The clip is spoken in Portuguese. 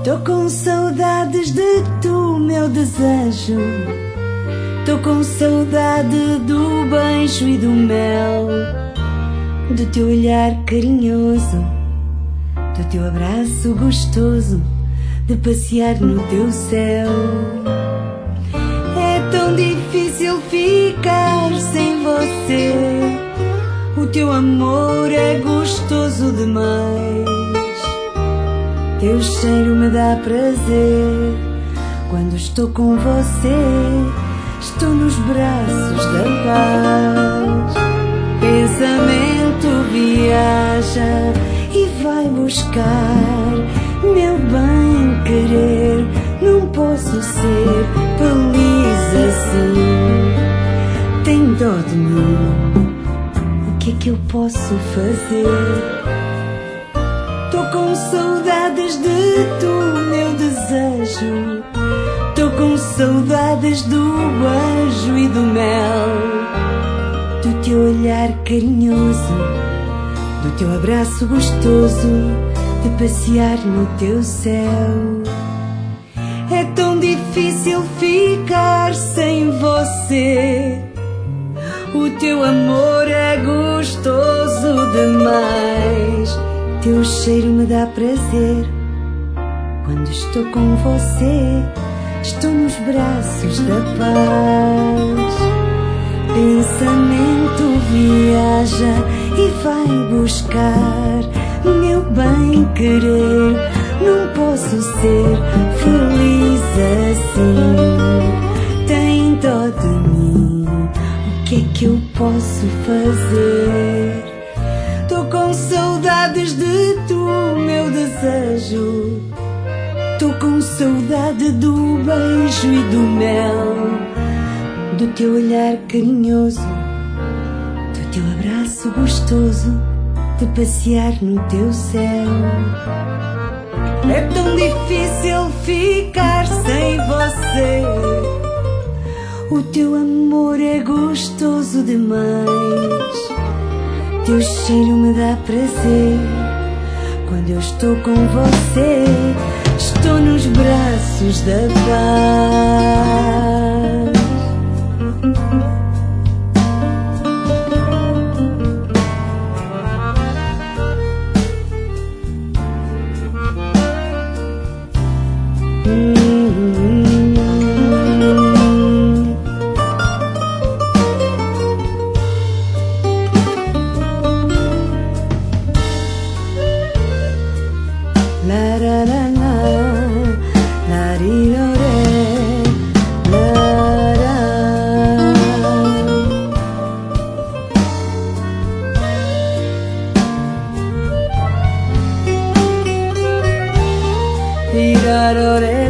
Tô com saudades de tu, meu desejo. Tô com saudade do beijo e do mel, do teu olhar carinhoso, do teu abraço gostoso, de passear no teu céu. É tão difícil ficar sem você, o teu amor é gostoso demais. Teu cheiro me dá prazer, quando estou com você, estou nos braços da paz. Pensamento viaja e vai buscar meu bem-querer. Não posso ser feliz assim. Tem dó de mim, o que é que eu posso fazer? Tô com saudades de tu, meu desejo. Tô com saudades do beijo e do mel, do teu olhar carinhoso, do teu abraço gostoso, de passear no teu céu. É tão difícil ficar sem você, o teu amor é gostoso demais. Teu cheiro me dá prazer, quando estou com você, estou nos braços da paz. Pensamento viaja e vai buscar meu bem-querer. Não posso ser feliz assim. Tem dó de mim, o que é que eu posso fazer? Tô com saudades de tu, meu desejo. Tô com saudade do beijo e do mel, do teu olhar carinhoso, do teu abraço gostoso, de passear no teu céu. É tão difícil ficar sem você, o teu amor é gostoso demais. Teu cheiro me dá prazer, quando eu estou com você, estou nos braços da paz. La la la la, la ri do re, la la. Ri do re.